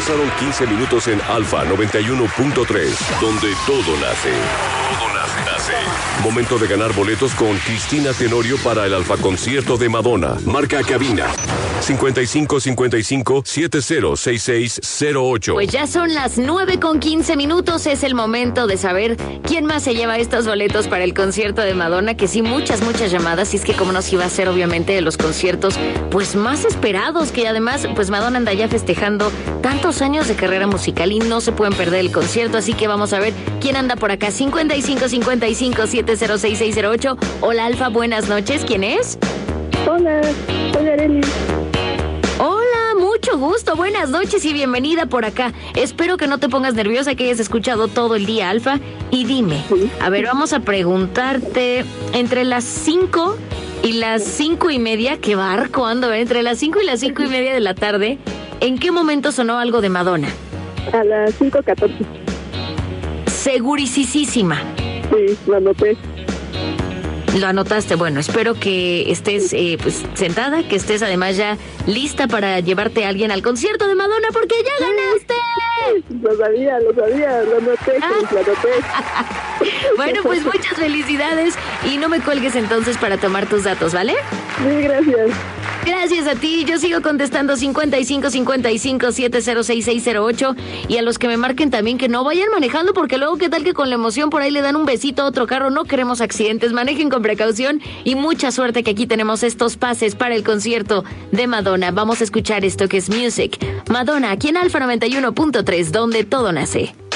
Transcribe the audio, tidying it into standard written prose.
Pasaron 15 minutos en Alfa 91.3, donde todo nace. Todo nace. Momento de ganar boletos con Cristina Tenorio para el Alfa Concierto de Madonna. Marca cabina 5555-706608. Pues ya son las 9:15. Es el momento de saber quién más se lleva estos boletos para el concierto de Madonna, que sí, muchas llamadas, y es que como nos iba a ser obviamente de los conciertos pues más esperados, que además pues Madonna anda ya festejando tantos años de carrera musical y no se pueden perder el concierto, así que vamos a ver quién anda por acá. 5555-706608. Hola Alfa, buenas noches, ¿quién es? Hola, soy Arely. Hola, mucho gusto, buenas noches y bienvenida por acá. Espero que no te pongas nerviosa, que hayas escuchado todo el día, Alfa. Y dime, a ver, vamos a preguntarte, entre las 5 y las 5:30, qué barco ando, entre las 5 y las 5:30 de la tarde, ¿en qué momento sonó algo de Madonna? A las 5:14. Segurísima. Sí, lo anoté. Lo anotaste. Bueno, espero que estés pues sentada, que estés además ya lista para llevarte a alguien al concierto de Madonna, porque ya ganaste. Lo sabía, lo anoté, lo anoté. Bueno, pues muchas felicidades y no me cuelgues entonces para tomar tus datos, ¿vale? Sí, gracias. Gracias a ti, yo sigo contestando 5555-706608, y a los que me marquen también que no vayan manejando, porque luego qué tal que con la emoción por ahí le dan un besito a otro carro. No queremos accidentes, manejen con precaución y mucha suerte, que aquí tenemos estos pases para el concierto de Madonna. Vamos a escuchar esto que es Music. Madonna, aquí en Alfa 91.3, donde todo nace.